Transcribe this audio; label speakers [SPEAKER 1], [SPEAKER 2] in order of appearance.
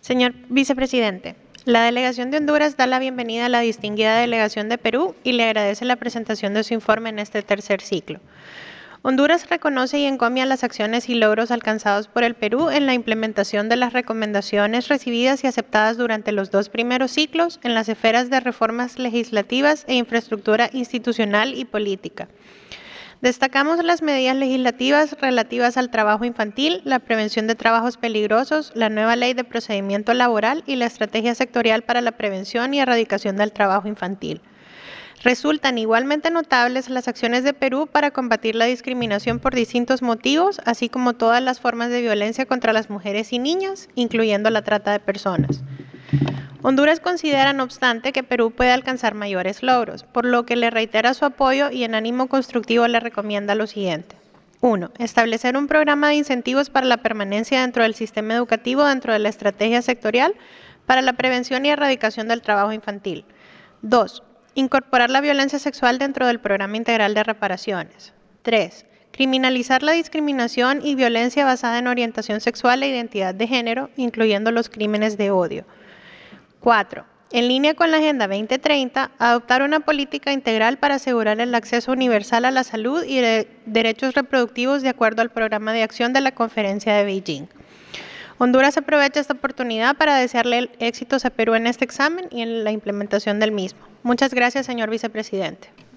[SPEAKER 1] Señor Vicepresidente, la delegación de Honduras da la bienvenida a la distinguida delegación de Perú y le agradece la presentación de su informe en este tercer ciclo. Honduras reconoce y encomia las acciones y logros alcanzados por el Perú en la implementación de las recomendaciones recibidas y aceptadas durante los 2 primeros ciclos en las esferas de reformas legislativas e infraestructura institucional y política. Destacamos las medidas legislativas relativas al trabajo infantil, la prevención de trabajos peligrosos, la nueva ley de procedimiento laboral y la estrategia sectorial para la prevención y erradicación del trabajo infantil. Resultan igualmente notables las acciones de Perú para combatir la discriminación por distintos motivos, así como todas las formas de violencia contra las mujeres y niñas, incluyendo la trata de personas. Honduras considera, no obstante, que Perú puede alcanzar mayores logros, por lo que le reitera su apoyo y en ánimo constructivo le recomienda lo siguiente. 1. Establecer un programa de incentivos para la permanencia dentro del sistema educativo dentro de la estrategia sectorial para la prevención y erradicación del trabajo infantil. 2. Incorporar la violencia sexual dentro del programa integral de reparaciones. 3. Criminalizar la discriminación y violencia basada en orientación sexual e identidad de género, incluyendo los crímenes de odio. 4. En línea con la Agenda 2030, adoptar una política integral para asegurar el acceso universal a la salud y derechos reproductivos de acuerdo al programa de acción de la Conferencia de Beijing. Honduras aprovecha esta oportunidad para desearle éxitos a Perú en este examen y en la implementación del mismo. Muchas gracias, señor Vicepresidente.